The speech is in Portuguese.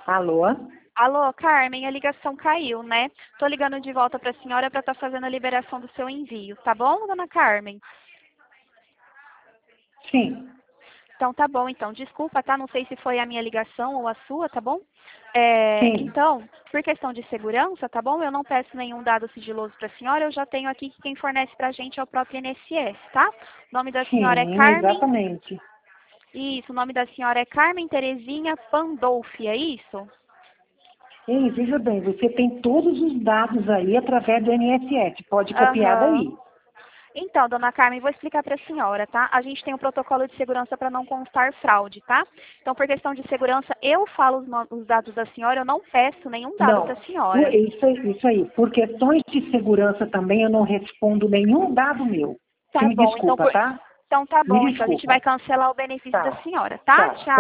Alô? Alô, Carmen, a ligação caiu, né? Tô ligando de volta para a senhora para estar fazendo a liberação do seu envio, tá bom, dona Carmen? Sim. Então tá bom, então. Desculpa, tá? Não sei se foi a minha ligação ou a sua, tá bom? Sim. Então, por questão de segurança, tá bom? Eu não peço nenhum dado sigiloso para a senhora, eu já tenho aqui que quem fornece para a gente é o próprio INSS, tá? O nome da senhora é Sim, Carmen. exatamente. Isso, o nome da senhora é Carmen Terezinha Pandolfi, é isso? Ei, veja bem, você tem todos os dados aí através do INSS. Pode copiar Aham. daí. Então, dona Carmen, vou explicar para a senhora, tá? A gente tem um protocolo de segurança para não constar fraude, tá? Então, por questão de segurança, eu falo os dados da senhora, eu não peço nenhum dado para Não, a senhora. isso aí. Por questões de segurança também eu não respondo nenhum dado meu. Você Tá me bom, então, desculpa, tá? então tá Me bom, então a gente vai desculpa. cancelar o benefício da Tá, senhora, tá? tá. Tchau.